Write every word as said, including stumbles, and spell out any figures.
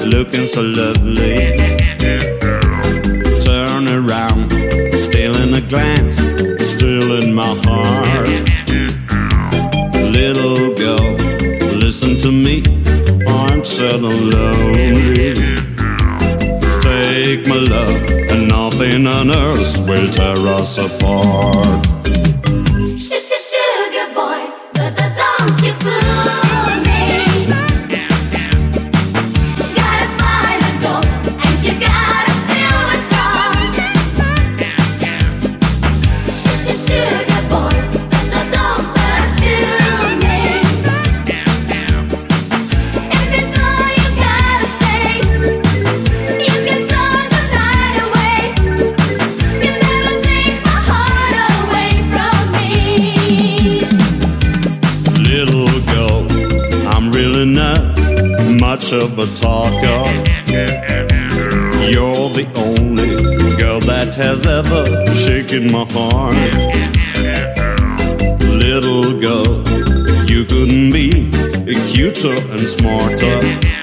looking so lovely. Turn around, still in a glance, still in my heart. Little girl, listen to me, I'm sad and lonely. Take my love, and nothing on earth will tear us apart. Sugar boy, don't you fool me. Got a smile of gold, and you got a silver tongue. Sugar boy, don't pursue me. If it's all you gotta say, you can turn the night away. You never take my heart away from me. Little girl, I'm really not much of a talker. You're the only girl that has ever shaken my heart. Little girl, you couldn't be cuter and smarter.